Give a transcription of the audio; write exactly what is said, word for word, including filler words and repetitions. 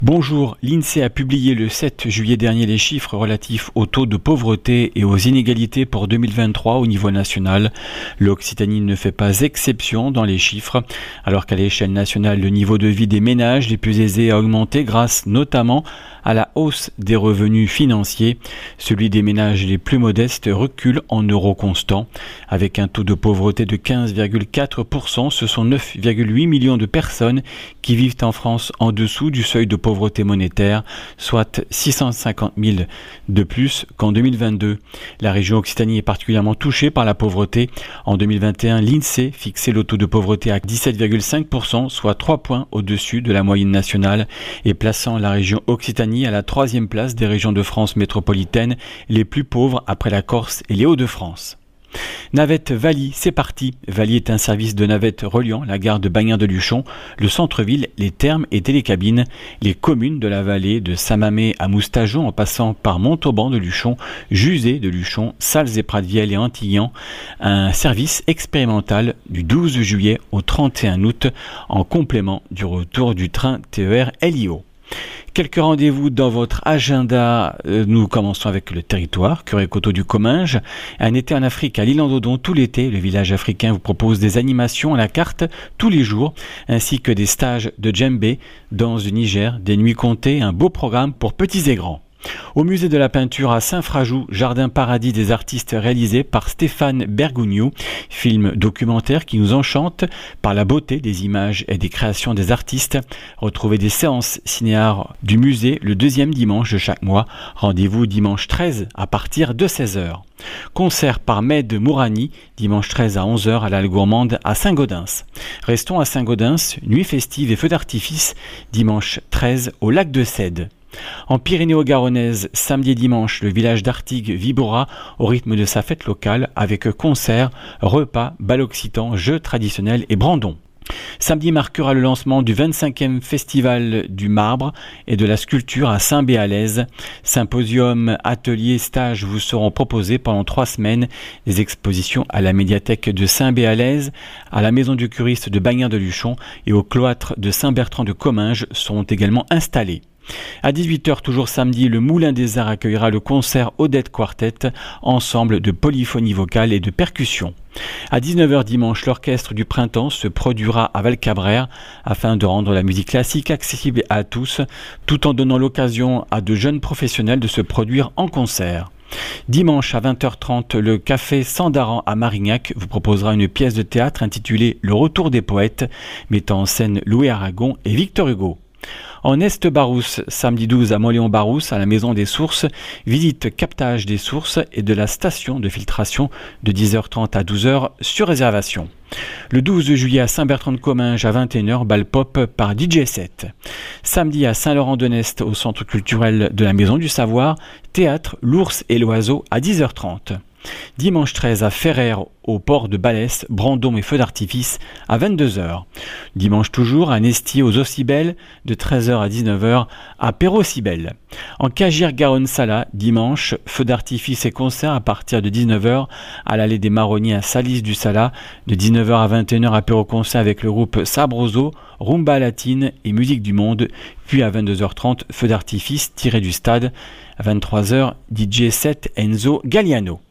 Bonjour, l'INSEE a publié le sept juillet dernier les chiffres relatifs au taux de pauvreté et aux inégalités pour deux mille vingt-trois au niveau national. L'Occitanie ne fait pas exception dans les chiffres, alors qu'à l'échelle nationale, le niveau de vie des ménages les plus aisés a augmenté grâce notamment à la hausse des revenus financiers. Celui des ménages les plus modestes recule en euros constants. Avec un taux de pauvreté de quinze virgule quatre pour cent, ce sont neuf virgule huit millions de personnes qui vivent en France en dessous du seuil de pauvreté pauvreté monétaire, soit six cent cinquante mille de plus qu'en deux mille vingt-deux. La région Occitanie est particulièrement touchée par la pauvreté. En deux mille vingt et un, l'INSEE fixait le taux de pauvreté à dix-sept virgule cinq pour cent, soit trois points au-dessus de la moyenne nationale et plaçant la région Occitanie à la troisième place des régions de France métropolitaine les plus pauvres après la Corse et les Hauts-de-France. Navette Vali, c'est parti. Vali est un service de navette reliant la gare de Bagnères-de-Luchon, le centre-ville, les thermes et télécabines, les communes de la vallée de Saint-Mamé à Moustageon en passant par Montauban de Luchon, Jusé de Luchon, Salles et Pratviel et Antillan. Un service expérimental du douze juillet au trente et un août en complément du retour du train T E R L I O. Quelques rendez-vous dans votre agenda. Nous commençons avec le territoire, Curé-Coteaux du Comminges. Un été en Afrique à l'île Andodon tout l'été. Le village africain vous propose des animations à la carte tous les jours, ainsi que des stages de djembé, danse du Niger, des nuits comptées, un beau programme pour petits et grands. Au musée de la peinture à Saint-Frajou, Jardin Paradis des artistes réalisé par Stéphane Bergougnou, film documentaire qui nous enchante par la beauté des images et des créations des artistes. Retrouvez des séances ciné-art du musée le deuxième dimanche de chaque mois. Rendez-vous dimanche treize à partir de seize heures. Concert par Med Mourani, dimanche treize à onze heures à la Gourmande à Saint-Gaudens. Restons à Saint-Gaudens, nuit festive et feux d'artifice, dimanche treize au lac de Cède. En Pyrénées-Garonnaise, samedi et dimanche, le village d'Artigues vibrera au rythme de sa fête locale avec concerts, repas, bal occitan, jeux traditionnels et brandons. Samedi marquera le lancement du vingt-cinquième Festival du marbre et de la sculpture à Saint-Béalaise. Symposium, ateliers, stages vous seront proposés pendant trois semaines. Des expositions à la médiathèque de Saint-Béalaise, à la maison du curiste de Bagnères-de-Luchon et au cloître de Saint-Bertrand de Comminges seront également installés. À dix-huit heures, toujours samedi, le Moulin des Arts accueillera le concert Odette Quartet, ensemble de polyphonie vocale et de percussion. À dix-neuf heures dimanche, l'orchestre du printemps se produira à Valcabrère afin de rendre la musique classique accessible à tous, tout en donnant l'occasion à de jeunes professionnels de se produire en concert. Dimanche à vingt heures trente, le Café Sandaran à Marignac vous proposera une pièce de théâtre intitulée Le Retour des poètes, mettant en scène Louis Aragon et Victor Hugo. En Est-Barousse, samedi douze à Moléon-Barousse, à la Maison des Sources, visite captage des sources et de la station de filtration de dix heures trente à douze heures sur réservation. Le douze juillet à Saint-Bertrand-de-Comminges à vingt et une heures, bal pop par D J sept. Samedi à Saint-Laurent-de-Nest au centre culturel de la Maison du Savoir, théâtre L'Ours et l'Oiseau à dix heures trente. Dimanche treize à Ferrer au port de Balès, brandons et feux d'artifice à vingt-deux heures. Dimanche toujours à Nestier aux Ossibelles de treize heures à dix-neuf heures à Perros-Cibel. En Cagir-Garonne-Sala, dimanche, feux d'artifice et concerts à partir de dix-neuf heures à l'allée des Marronniers à Salis-du-Sala, de dix-neuf heures à vingt et une heures à Perros-Concert avec le groupe Sabroso, Rumba Latine et Musique du Monde, puis à vingt-deux heures trente, feux d'artifice tiré du stade, à vingt-trois heures, D J sept Enzo Galliano.